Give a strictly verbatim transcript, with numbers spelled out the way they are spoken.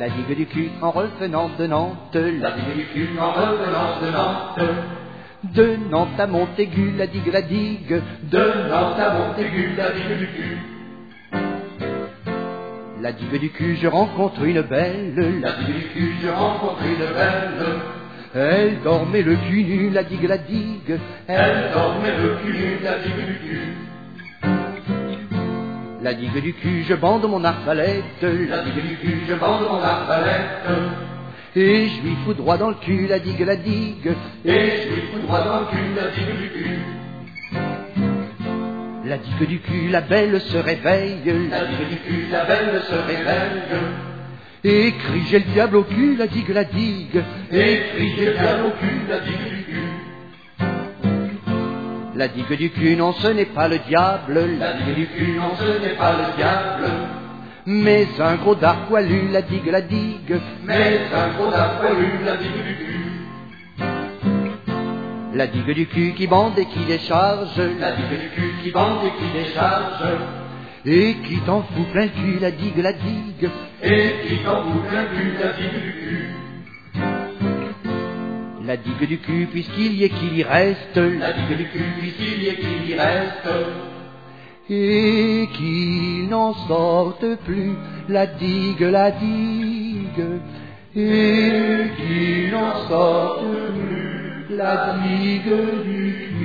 La digue du cul en revenant de Nantes, La digue du cul en revenant de Nantes. De Nantes à Montaigu, la digue, la digue. De Nantes à Montaigu, la digue du cul. La digue du cul, je rencontre une belle. La digue du cul, je rencontre une belle. Elle dormait le cul nu, la digue, la digue. Elle dormait le cul nu, la digue du cul. La digue du cul, je bande mon arbalète. La digue du cul, je bande mon arbalète. Et je lui fous droit dans le cul, la digue, la digue. Et je lui fous droit dans le cul, la digue du cul. La digue du cul, la belle se réveille. La digue du cul, la belle se réveille. Et crie, j'ai le diable au cul, la digue, la digue. Et crie, j'ai le diable au cul, la digue du cul. La digue du cul, non, ce n'est pas le diable. La digue du cul, non, ce n'est pas le diable. Mais un gros dard poilu, la digue, la digue. Mais un gros dard poilu, la digue du cul. La digue du cul qui bande et qui décharge. La digue du cul qui bande et qui décharge. Et qui t'en fout plein le cul, la digue, la digue. Et qui t'en fout plein le cul, la digue du cul. La digue du cul, puisqu'il y est qu'il y reste. La digue du cul, puisqu'il y est qu'il y reste. Et qu'il n'en sorte plus, la digue, la digue. Et qu'il n'en sorte plus, la digue du cul.